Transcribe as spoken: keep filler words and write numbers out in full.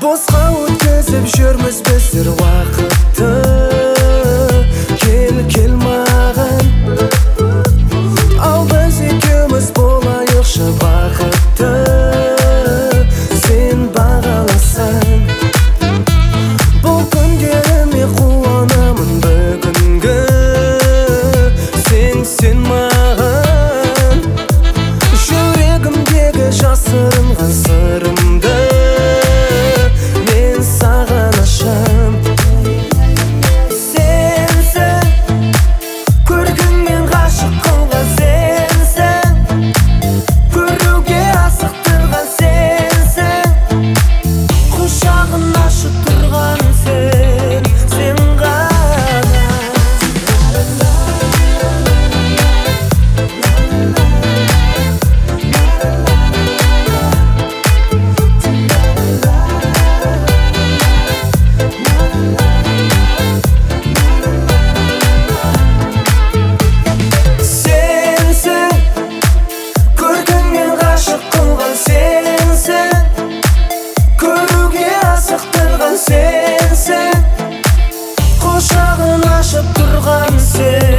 босқа өткізіп жүрміз біздер уақытты. Кел, кел маған, ал біз екеуміз болайықшы бақытты. Сен бағаласаң, бұл күндеріме қуанамын бүгінгі. Сен, сен маған, жүрегімдегі жасырынған сырымды мен саған ашам. Сенсің, көргіңмен ғашық қылған сенсің, көруге асықтырған сенсің, құшағын ашып тұрған сен, сен ғана. Сенсің, көргіңмен ғашық қылған сенсің, көруге асықтырған сенсің, құшағын ашып тұрған сен.